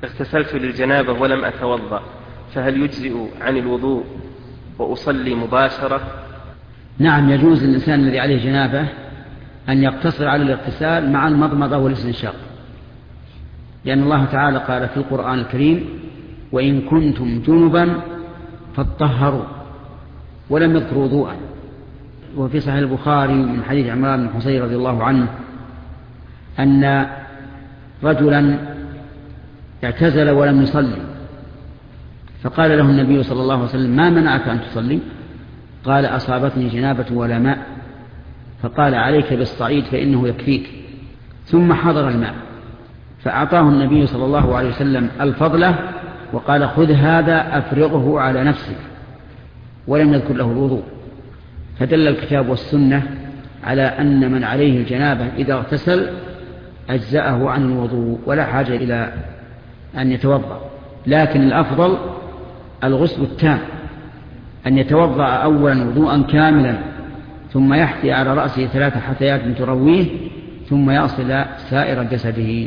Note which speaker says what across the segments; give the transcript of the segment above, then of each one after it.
Speaker 1: اغتسلت للجنابة ولم أتوضأ، فهل يجزئ عن الوضوء وأصلي مباشرة؟
Speaker 2: نعم، يجوز للإنسان الذي عليه جنابة أن يقتصر على الاغتسال مع المضمضة والاستنشاق، لأن الله تعالى قال في القرآن الكريم: وإن كنتم جنبا فاطهروا، ولم يذكر وضوءا. وفي صحيح البخاري من حديث عمران بن حصين رضي الله عنه أن رجلا اعتزل ولم يصلي، فقال له النبي صلى الله عليه وسلم: ما منعك أن تصلي؟ قال: أصابتني جنابة ولا ماء. فقال: عليك بالصعيد فإنه يكفيك. ثم حضر الماء فأعطاه النبي صلى الله عليه وسلم الفضلة وقال: خذ هذا أفرغه على نفسك، ولم يذكر له الوضوء. فدل الكتاب والسنة على أن من عليه الجنابة إذا اغتسل أجزأه عن الوضوء ولا حاجة إلى أن يتوضأ، لكن الأفضل الغسل التام، أن يتوضأ أولا وضوءا كاملا ثم يحثي على رأسه 3 حثيات ترويه ثم يصل سائر جسده.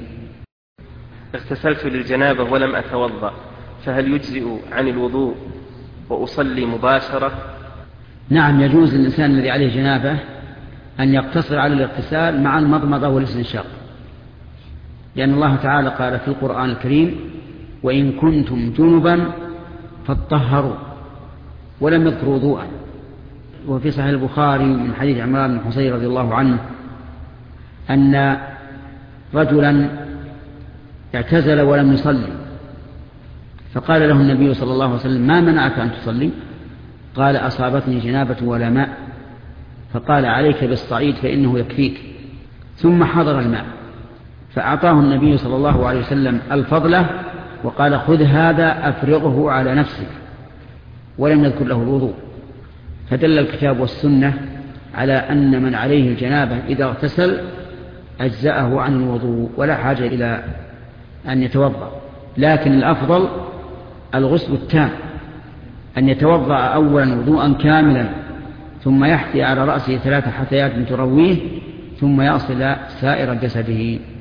Speaker 1: اغتسلت للجنابة ولم أتوضأ، فهل يجزئ عن الوضوء وأصلي مباشرة؟
Speaker 2: نعم، يجوز للإنسان الذي عليه جنابة أن يقتصر على الاغتسال مع المضمضة والاستنشاق، لأن الله تعالى قال في القرآن الكريم: وإن كنتم جنبا فاطهروا، ولم يذكر وضوءا. وفي صحيح البخاري من حديث عمران بن حصين رضي الله عنه أن رجلا اعتزل ولم يصلي، فقال له النبي صلى الله عليه وسلم: ما منعك أن تصلي؟ قال: أصابتني جنابة ولا ماء. فقال: عليك بالصعيد فإنه يكفيك. ثم حضر الماء فأعطاه النبي صلى الله عليه وسلم الفضلة وقال: خذ هذا أفرغه على نفسك، ولم يذكر له الوضوء. فدل الكتاب والسنة على أن من عليه الجنابة إذا اغتسل أجزأه عن الوضوء ولا حاجة إلى أن يتوضأ، لكن الأفضل الغسل التام، أن يتوضأ أولا وضوءا كاملا ثم يحثي على رأسه 3 حثيات ترويه ثم يصل سائر جسده.